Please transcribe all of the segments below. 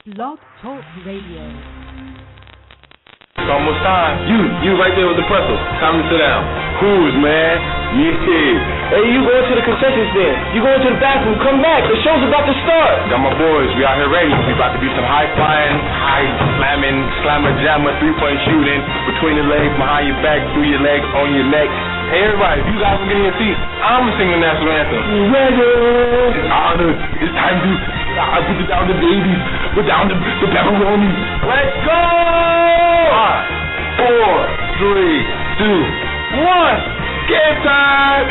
Blog Talk Radio. It's almost time. You right there with the pretzel. Time to sit down. Who's, man? Yeah. Hey, you going to the concession stand. You going to the bathroom. Come back. The show's about to start. Got my boys. We out here ready. We about to do some high flying, high slamming, slammer jammer, 3-point shooting, between the legs, behind your back, through your legs, on your neck. Hey, everybody, if you guys can get in your seats, I'm going to sing the national anthem. It's honor. It's time to put it down the babies, put down the pepperoni. Let's go! 5, 4, 3, 2, 1. Game time!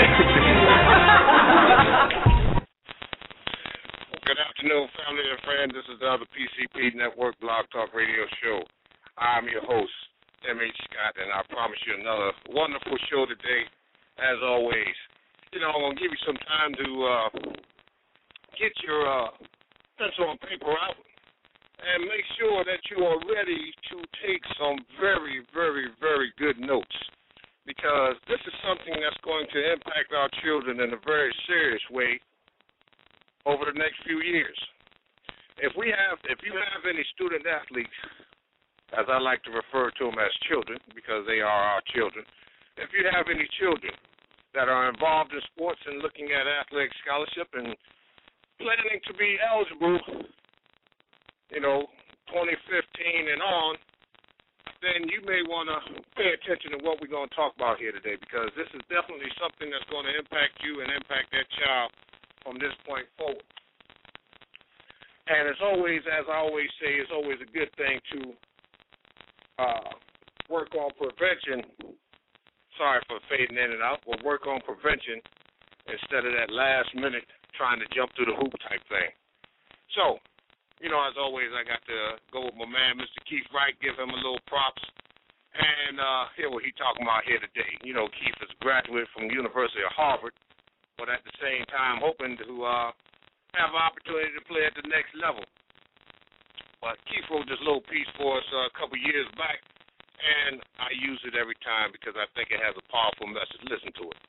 Good afternoon, family and friends. This is the other PCP Network Blog Talk Radio Show. I'm your host, M.H. Scott, and I promise you another wonderful show today, as always. I'm going to give you some time to get your pencil and paper out and make sure that you are ready to take some very, very, very good notes, because this is something that's going to impact our children in a very serious way over the next few years. If you have any student athletes, as I like to refer to them as children, because they are our children, if you have any children that are involved in sports and looking at athletic scholarship and planning to be eligible, 2015 and on, then you may want to pay attention to what we're going to talk about here today, because this is definitely something that's going to impact you and impact that child from this point forward. And as I always say, it's always a good thing to work on prevention. Sorry for fading in and out, but work on prevention instead of that last minute trying to jump through the hoop type thing. So, as always, I got to go with my man, Mr. Keith Wright, give him a little props, and hear what he's talking about here today. Keith is a graduate from the University of Harvard, but at the same time hoping to have an opportunity to play at the next level. But Keith wrote this little piece for us a couple years back, and I use it every time because I think it has a powerful message. Listen to it.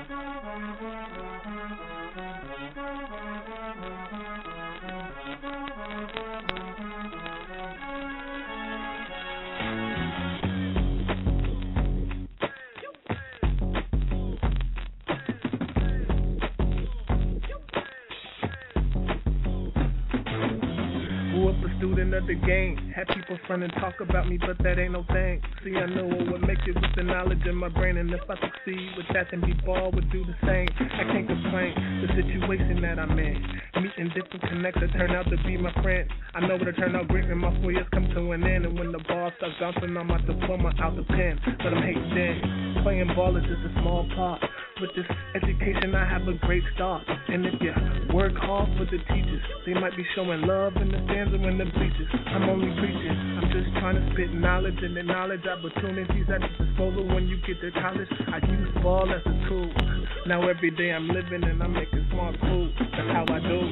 Student of the game, had people front and talk about me, but that ain't no thing. See, I know what would make it with the knowledge in my brain, and if I succeed with that, then B-ball would do the same. I can't complain, the situation that I'm in, meeting different connects that turn out to be my friends. I know it'll turn out great when my 4 years come to an end, and when the ball starts bouncing on my diploma out the pen, but I'm hating then. Playing ball is just a small part. With this education, I have a great start. And if you work hard for the teachers, they might be showing love in the stands or in the bleachers. I'm only preaching. I'm just trying to spit knowledge, and the knowledge opportunities at your disposal when you get to college. I use ball as a tool. Now every day I'm living and I'm making smart cool. That's how I do.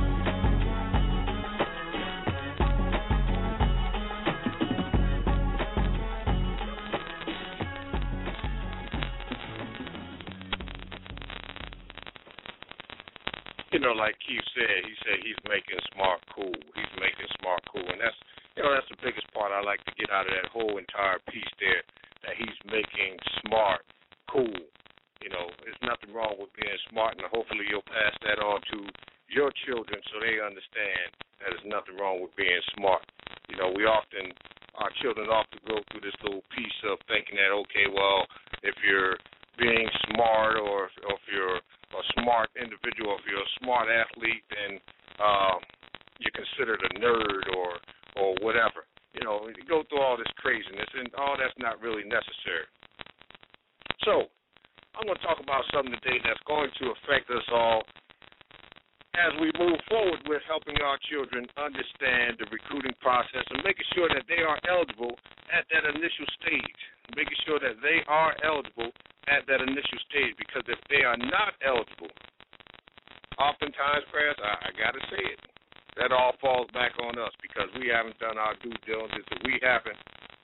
Like Keith said, he's making smart cool. He's making smart cool, and that's the biggest part I like to get out of that whole entire piece there. That he's making smart cool. There's nothing wrong with being smart, and hopefully you'll pass that on to your children so they understand that there's nothing wrong with being smart. Our children often go through this little piece of thinking that, okay, well, if you're being smart or if you're a smart individual, if you're a smart athlete, then you're considered a nerd or whatever. You go through all this craziness, and all that's not really necessary. So I'm going to talk about something today that's going to affect us all as we move forward with helping our children understand the recruiting process and making sure that they are eligible at that initial stage, making sure that they are eligible at that initial stage, because if they are not eligible, oftentimes, prayers, I got to say it, that all falls back on us because we haven't done our due diligence and we haven't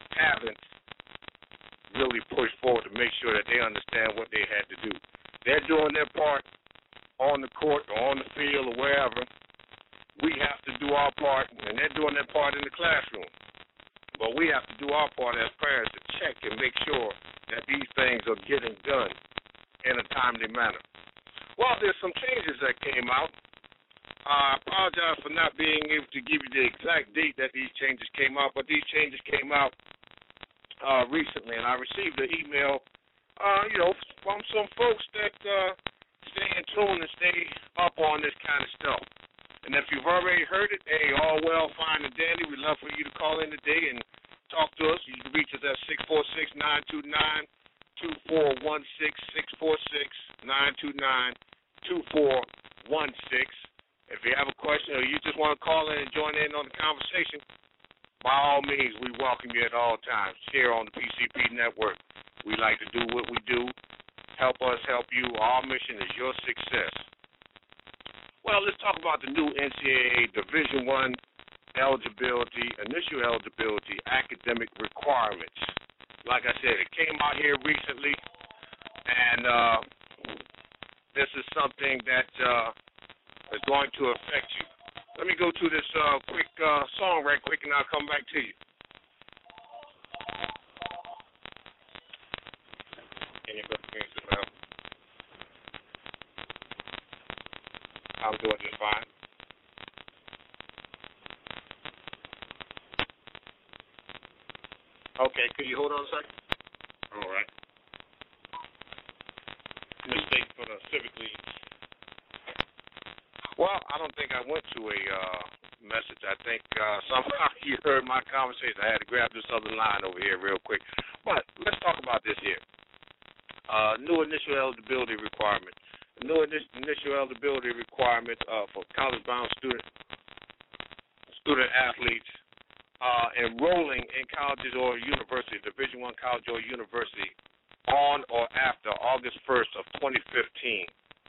really pushed forward to make sure that they understand what they had to do. They're doing their part on the court or on the field or wherever, we have to do our part, and they're doing their part in the classroom. But we have to do our part as parents to check and make sure that these things are getting done in a timely manner. Well, there's some changes that came out. I apologize for not being able to give you the exact date that these changes came out, but these changes came out recently, and I received an email, from some folks that stay in tune and stay up on this kind of stuff. And if you've already heard it, hey, all well, fine and dandy. We'd love for you to call in today and talk to us. You can reach us at 646-929-2416, 646-929-2416. If you have a question or you just want to call in and join in on the conversation, by all means, we welcome you at all times here on the PCP Network. We like to do what we do. Help us help you. Our mission is your success. Well, let's talk about the new NCAA Division I initial eligibility academic requirements. Like I said, it came out here recently, and this is something that is going to affect you. Let me go to this quick song right quick, and I'll come back to you. Can you go to me, Mel? I'm doing just fine. Okay, could you hold on a second? All right. Mistake for the Civic League. Well, I don't think I went to a message. I think somehow you heard my conversation. I had to grab this other line over here real quick. But let's talk about this here. New initial eligibility requirement. The new initial eligibility requirement for college-bound student athletes enrolling in colleges or universities, Division I college or university, on or after August 1st of 2015.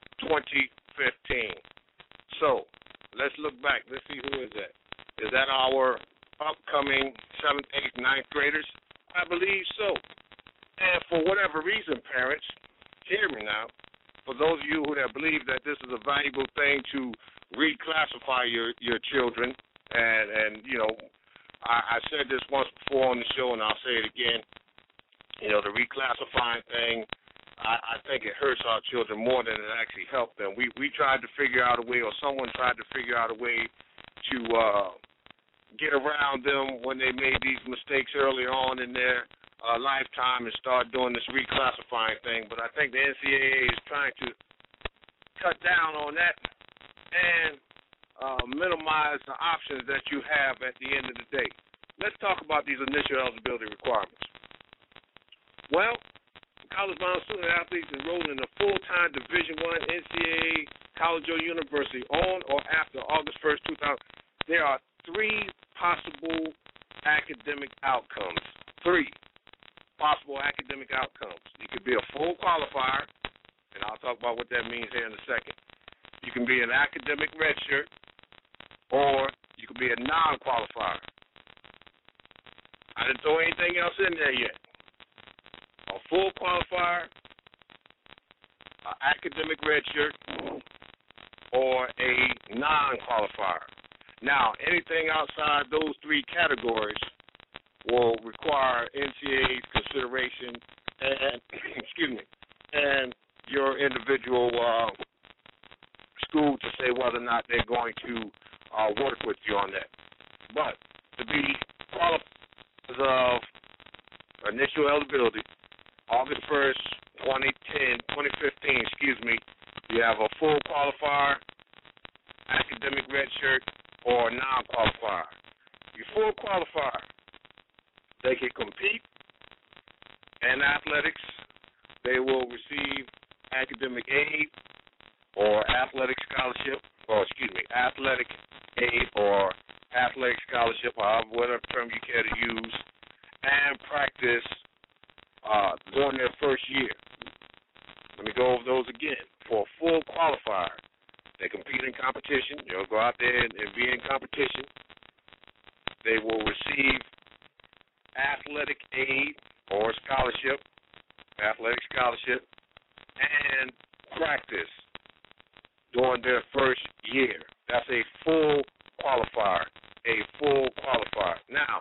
2015. So let's look back. Let's see who is that. Is that our upcoming 7th, 8th, 9th graders? I believe so. And for whatever reason, parents, hear me now. For those of you who that believe that this is a valuable thing to reclassify your children, and I said this once before on the show, and I'll say it again. The reclassifying thing, I think it hurts our children more than it actually helped them. We tried to figure out a way, or someone tried to figure out a way to get around them when they made these mistakes early on in their lifetime and start doing this reclassifying thing. But I think the NCAA is trying to cut down on that and minimize the options that you have at the end of the day. Let's talk about these initial eligibility requirements. Well, college-bound student athletes enrolled in a full-time Division I NCAA college or university on or after August 1st, 2000. There are 3 possible academic outcomes. 3 possible academic outcomes. You could be a full qualifier, and I'll talk about what that means here in a second. You can be an academic redshirt, or you could be a non-qualifier. I didn't throw anything else in there yet. A full qualifier, an academic redshirt, or a non-qualifier. Now, anything outside those 3 categories will require NCAA's consideration and and your individual school to say whether or not they're going to work with you on that. But to be qualified of initial eligibility, August 1st, 2015, you have a full qualifier, academic redshirt, or non-qualifier. Your full qualifier, they can compete in athletics. They will receive academic aid or athletic scholarship, athletic aid or athletic scholarship, whatever term you care to use, and practice during their first year. Let me go over those again. For a full qualifier, they compete in competition. They'll go out there and be in competition. They will receive athletic aid or athletic scholarship, and practice during their first year. That's a full qualifier, a full qualifier. Now,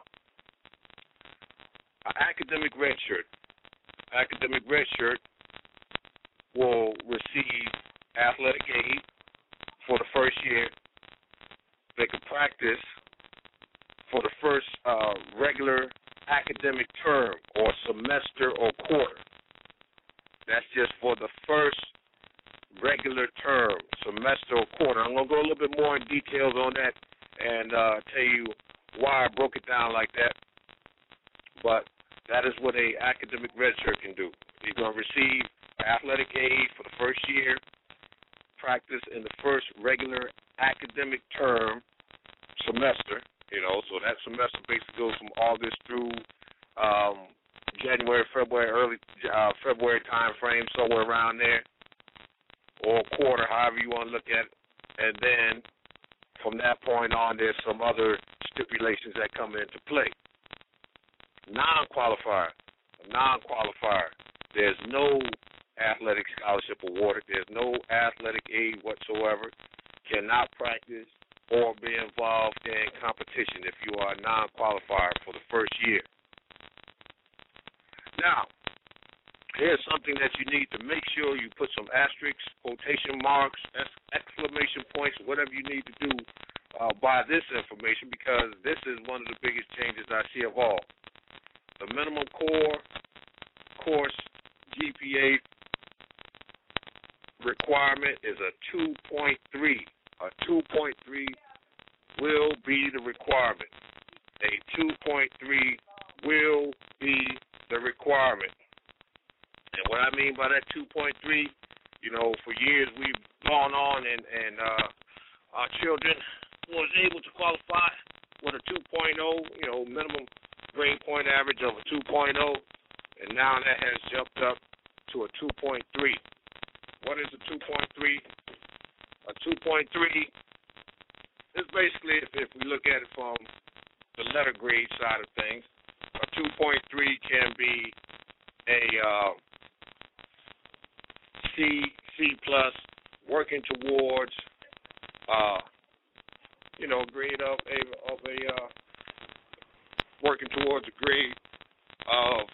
an academic red shirt. Academic red shirt will receive athletic aid for the first year. They can practice for the first regular academic term or semester or quarter. That's just for the first regular term, semester or quarter. I'm going to go a little bit more in details on that and tell you why I broke it down like that. But that is what a academic redshirt can do. You're going to receive athletic aid for the first year, practice in the first regular academic term, semester, so that semester basically goes from August through January, February, early February time frame, somewhere around there, or quarter, however you want to look at it. And then from that point on, there's some other stipulations that come into play. Non-qualifier. There's no athletic scholarship awarded. There's no athletic aid whatsoever. Cannot practice or be involved in competition if you are a non-qualifier for the first year. Now, here's something that you need to make sure you put some asterisks, quotation marks, exclamation points, whatever you need to do by this information, because this is one of the biggest changes I see of all. The minimum core course GPA requirement is a 2.3. A 2.3 will be the requirement. A 2.3 will be the requirement. And what I mean by that 2.3, for years we've gone on and our children was able to qualify with a 2.0, minimum grade point average of a 2.0, and now that has jumped up to a 2.3. What is a 2.3? A 2.3 is basically, if we look at it from the letter grade side of things, a 2.3 can be a C plus, working towards, grade of a working towards a grade of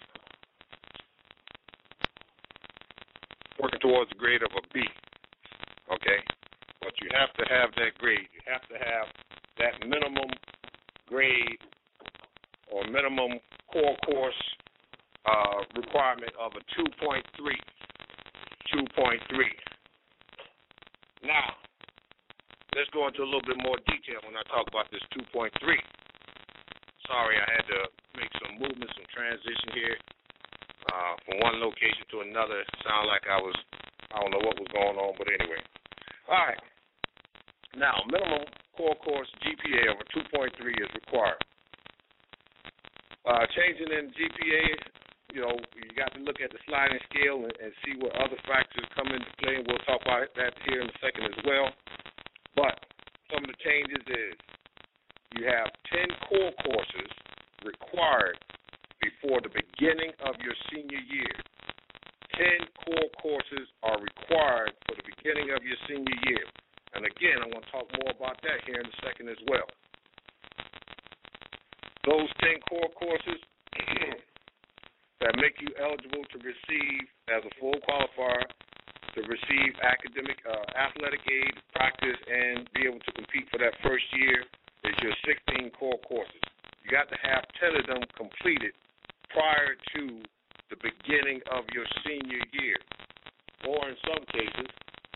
a B. Okay, but you have to have that grade. You have to have that minimum grade or minimum core course requirement of a 2.3. 2.3. Now, let's go into a little bit more detail when I talk about this 2.3. Sorry, I had to make some movement, some transition here from one location to another. Sound like I don't know what was going on, but anyway. All right. Now, minimum core course GPA of a 2.3 is required. Changing in GPA, you got to look at the sliding scale and see what other factors come into play, and we'll talk about that here in a second as well. But some of the changes is you have 10 core courses required before the beginning of your senior year. 10 core courses are required for the beginning of your senior year. And again, I'm going to talk more about that here in a second as well. Those 10 core courses that make you eligible to receive, as a full qualifier, to receive academic athletic aid, practice, and be able to compete for that first year is your 16 core courses. You got to have 10 of them completed prior to the beginning of your senior year, or in some cases,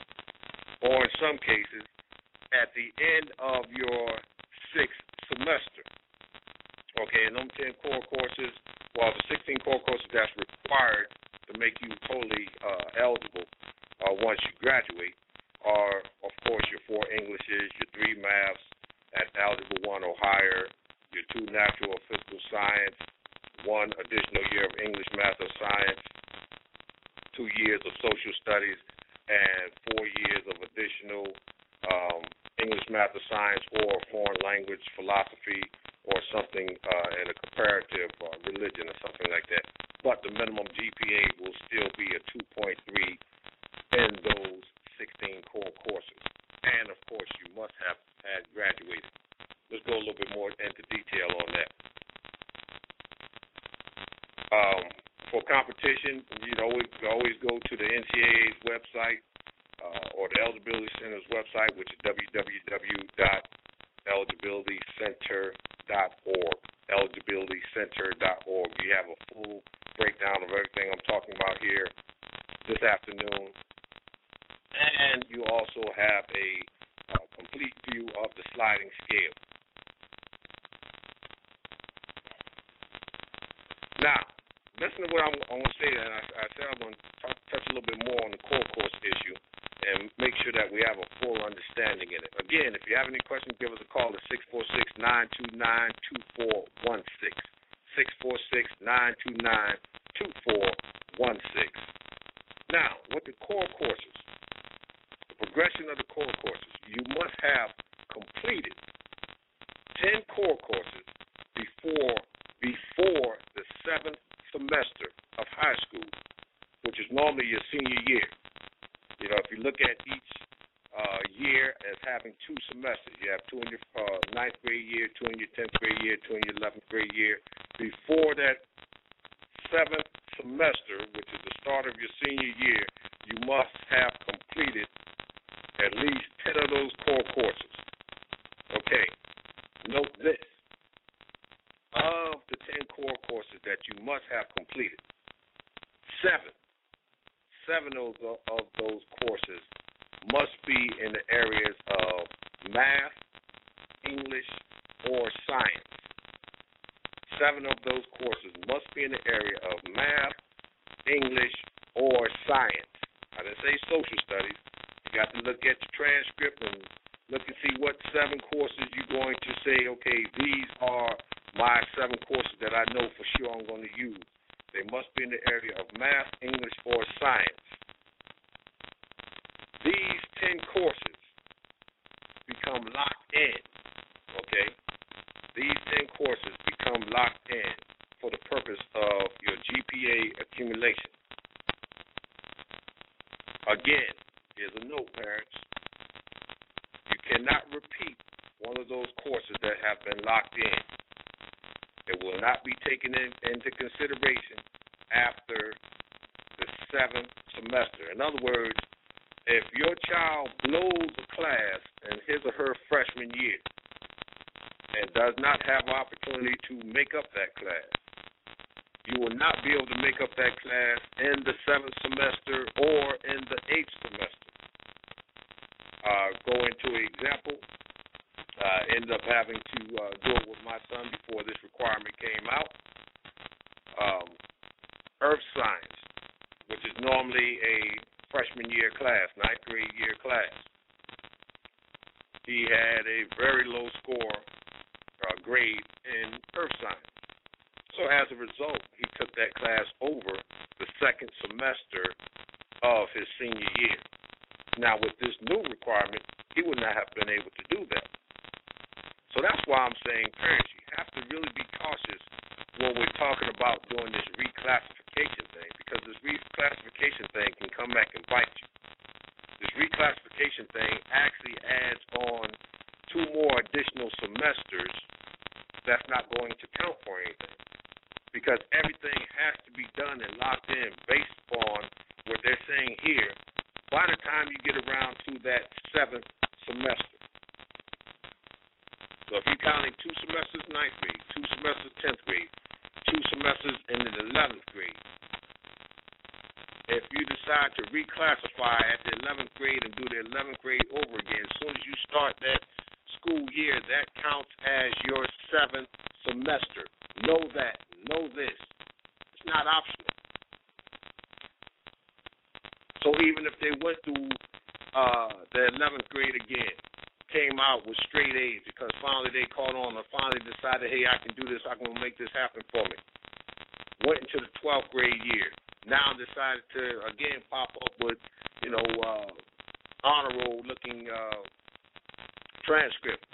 at the end of your 6th semester. Okay, and them 10 core courses, the 16 core courses that's required to make you totally eligible once you graduate are, of course, your 4 Englishes, your 3 maths at Algebra 1 or higher, your 2 natural or physical science, 1 additional year of English, math, or science, 2 years of social studies, and 4 years of additional English, math, or science, or foreign language, philosophy, or something in a comparative religion or something like that. But the minimum GPA will still be a 2.3 in those 16 core courses. And, of course, you must have had graduated. let's go a little bit more into detail on that. For competition, we always go to the NCAA's website or the Eligibility Center's website, which is www.eligibilitycenter.org. Eligibilitycenter.org. You have a full breakdown of everything I'm talking about here this afternoon, and you also have a complete view of the sliding scale. Now, listen to what I'm going to say, and I said I'm going to touch a little bit more on the core course issue and make sure that we have a full understanding in it. Again, if you have any questions, give us a call at 646-929-2416. 646-929-2416. Now, with the core courses, the progression of the core courses, you must have completed 10 core courses before the 7th semester of high school, which is normally your senior year. If you look at each year as having 2 semesters, you have 2 in your 9th grade year, 2 in your 10th grade year, 2 in your 11th grade year. Before that 7th semester, which is the start of your senior year, you must have completed at least 10 of those core courses. Okay, note this. Of the 10 core courses that you must have completed, 7 of those courses must be in the areas of math, English, or science. 7 of those courses must be in the area of math, English, or science. I didn't say social studies. You got to look at the transcript and look and see what 7 courses you're going to say, okay, these are my 7 courses that I know for sure I'm going to use. They must be in the area of math, English, or science. These 10 courses become locked in, okay? These 10 courses become locked in for the purpose of your GPA accumulation. Again, here's a note, parents. You cannot repeat one of those courses that have been locked in. It will not be taken into consideration after the 7th semester. In other words, if your child blows a class in his or her freshman year and does not have an opportunity to make up that class, you will not be able to make up that class in the 7th semester or in the 8th semester. Go into an example. Ended up having to do it with my son before this requirement came out. Earth Science, which is normally a freshman year class, 9th grade year class. He had a very low score grade in Earth Science. So as a result, he took that class over the 2nd semester of his senior year. Now, with this new requirement, he would not have been able to do that. So that's why I'm saying, parents, you have to really be cautious when we're talking about doing this reclassification thing, because this reclassification thing can come back and bite you. This reclassification thing actually adds on 2 more additional semesters that's not going to count for anything, because everything has to be done and locked in based on what they're saying here by the time you get around to that 7th semester. So if you're counting 2 semesters 9th grade, 2 semesters 10th grade, 2 semesters in the 11th grade, if you decide to reclassify at the 11th grade and do the 11th grade over again, as soon as you start that school year, that counts as your 7th semester. Know that. Know this. It's not optional. So even if they went through the 11th grade again, came out with straight A's because finally they caught on or finally decided, hey, I can do this, I'm going to make this happen for me. Went into the 12th grade year. Now decided to, again, pop up with, honor roll looking transcript.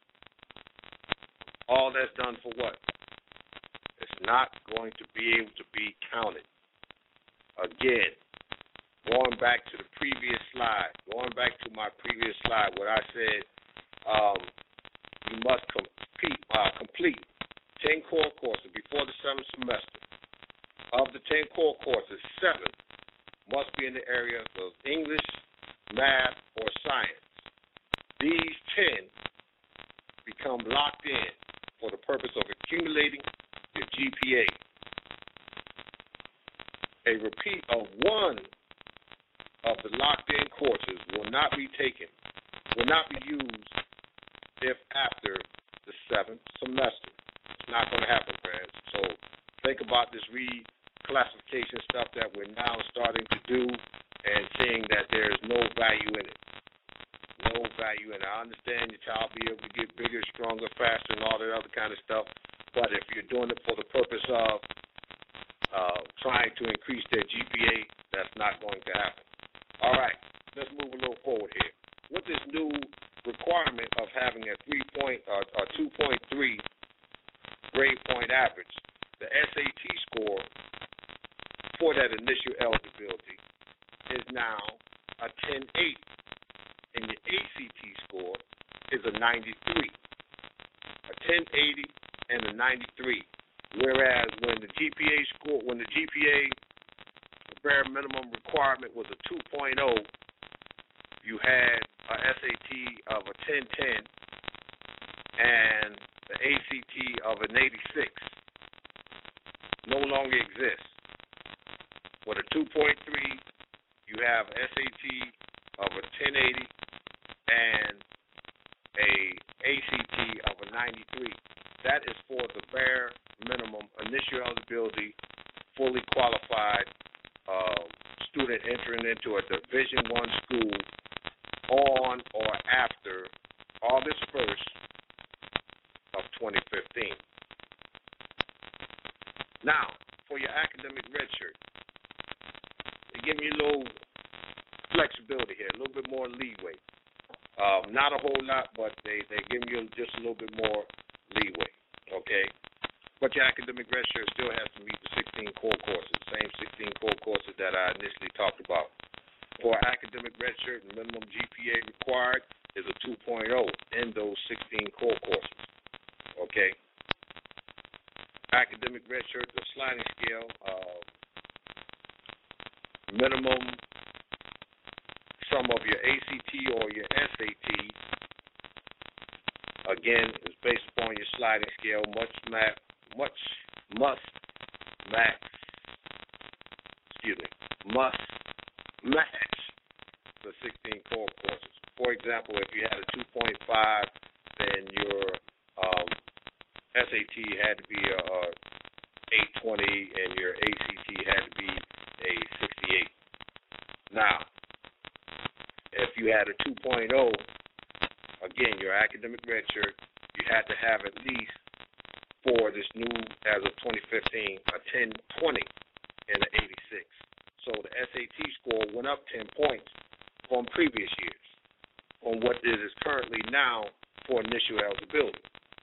All that's done for what? It's not going to be able to be counted. Again, going back to the previous slide, what I said, you must complete 10 core courses before the 7th semester. Of the 10 core courses, 7 must be in the area of English, math, or science. These 10 become locked in for the purpose of accumulating your GPA. A repeat of one of the locked-in courses will not be used if after the 7th semester. It's not going to happen, friends. So think about this reclassification stuff that we're now starting to do and seeing that there is no value in it. No value in it. I understand your child will be able to get bigger, stronger, faster, and all that other kind of stuff, but if you're doing it for the purpose of trying to increase their GPA, that's not going to happen. All right, let's move a little forward here. With this new requirement of having a 2.3 grade point average, the SAT score for that initial eligibility is now a 10.8, and your ACT score is a 93, a 1080 and a 93. Whereas when the GPA bare minimum requirement was a 2.0, you had a SAT of a 1010 and the ACT of an 86. No longer exists. With a 2.3, you have SAT of a 1080 and a ACT of a 93. That is for the bare minimum initial eligibility, fully qualified student entering into a Division I school on or after August 1st of 2015. Now, for your academic redshirt, they give you a little flexibility here, a little bit more leeway. Not a whole lot, but they give you just a little bit more leeway, okay? But your academic redshirt still has to meet the 16 core courses, same 16 core courses that I initially talked about. For academic redshirt, the minimum GPA required is a 2.0 in those 16 core courses, okay? Academic redshirt, the sliding scale, minimum sum of your ACT or your SAT, again, is based upon your sliding scale, must match the 16 core courses. For example, if you had a 2.5, then your SAT had to be a 820 and your ACT had to be a 68. Now, if you had a 2.0, again, your academic redshirt, you had to have at least for this new, as of 2015, a 1020 and an 86. So the SAT score went up 10 points from previous years, from what it is currently now for initial eligibility.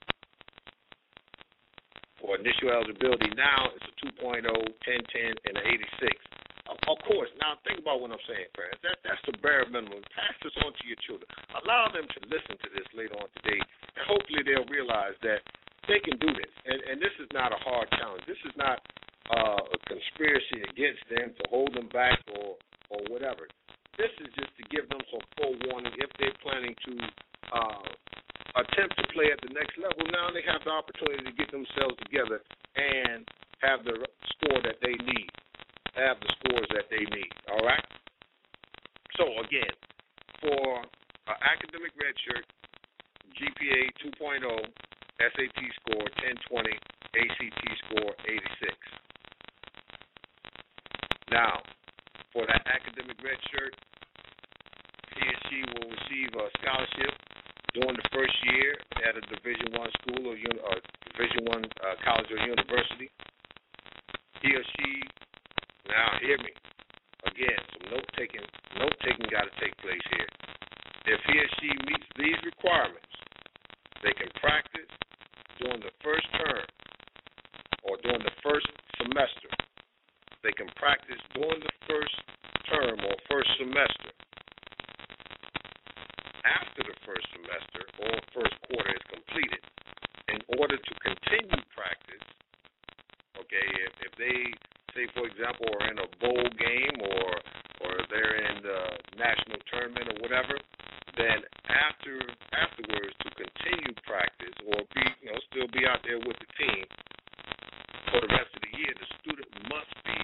For initial eligibility now, it's a 2.0, 1010, and an 86. Of course, now think about what I'm saying, friends. That's the bare minimum. Pass this on to your children. Allow them to listen to this later on today, and hopefully they'll realize that they can do this. And this is not a hard challenge. This is not a conspiracy against them to hold them back or whatever. This is just to give them some forewarning if they're planning to attempt to play at the next level. Now they have the opportunity to get themselves together and have the score that they need, have the scores that they need, all right? So, again, for academic redshirt, GPA 2.0, SAT score 1020, ACT score 86. Now, for that academic redshirt, he or she will receive a scholarship during the first year at a Division I school or Division I college or university. He or she, now hear me, again, some note-taking got to take place here. If he or she meets these requirements, they can practice during the first term or during the first semester. They can practice during the first term or first semester. After the first semester or first quarter is completed, in order to continue practice, okay, if they, say, for example, are in a bowl game or they're in the national tournament or whatever, then afterwards to continue practice or still be out there with the team for the rest of the year, the student must be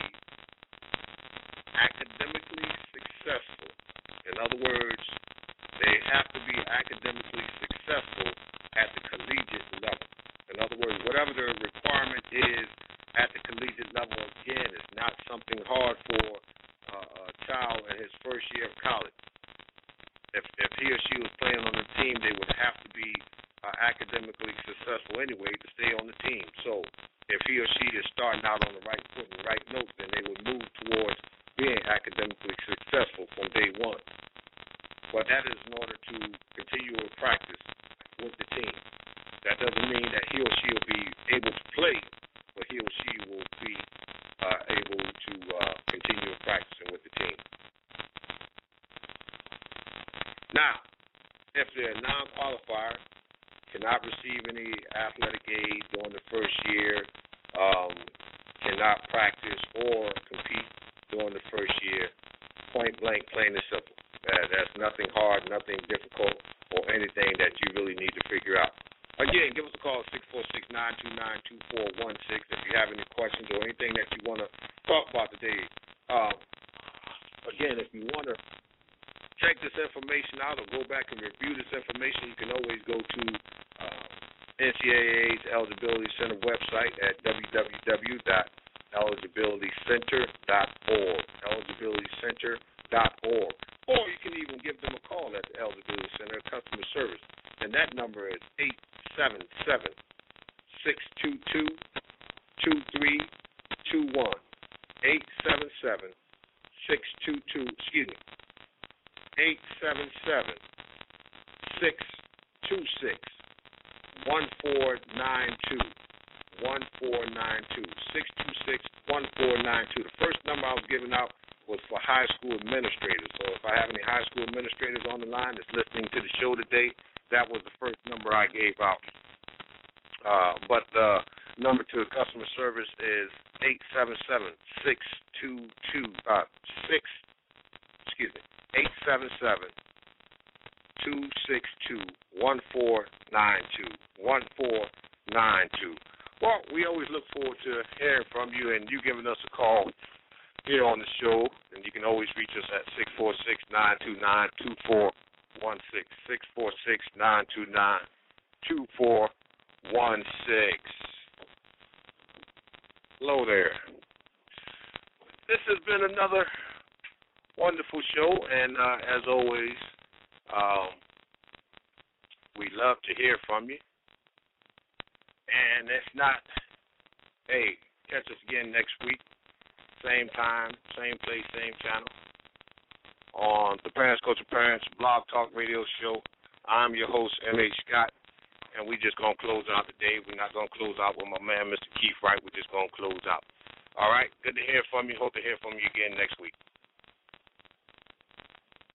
academically successful. In other words, they have to be academically successful at the collegiate level. In other words, whatever the requirement is at the collegiate level, again, is not something hard for a child in his first year of college. If he or she was playing on the team, they would have to be academically successful anyway to stay on the team. So if he or she is starting out on the right foot and right notes, then they would move towards being academically successful from day one. But that is in order to continue to practice with the team. That doesn't mean that he or she will be able to play, but he or she will be able to continue practicing with the team. Now, if they're a non-qualifier, cannot receive any athletic aid during the first year, cannot practice or compete during the first year, point blank, plain and simple. That's nothing hard, nothing difficult, or anything that you really need to figure out. Again, give us a call, 646-929-2416, if you have any questions or anything that you want to talk about today. Again, if you want to check this information out or go back and review this information, you can always go to NCAA's Eligibility Center website at www.eligibilitycenter.org, eligibilitycenter.org. Or you can even give them a call at the Eligibility Center customer service, and that number is 877-622-2321, 877-626-1492, 626-1492. The first number I was giving out was for high school administrators. So if I have any high school administrators on the line that's listening to the show today, that was the first number I gave out. But the number to customer service is 877-262-1492. Well, we always look forward to hearing from you and you giving us a call here on the show. And you can always reach us at 646-929-2416, 646-929-2416. Hello there. This has been another wonderful show, and as always, we love to hear from you. And if not, hey, catch us again next week, same time, same place, same channel, on the Parents Culture Parents Blog Talk Radio Show. I'm your host, M.H. Scott, and we just going to close out today. We're not going to close out with my man, Mr. Keith Wright. We're just going to close out. All right, good to hear from you. Hope to hear from you again next week.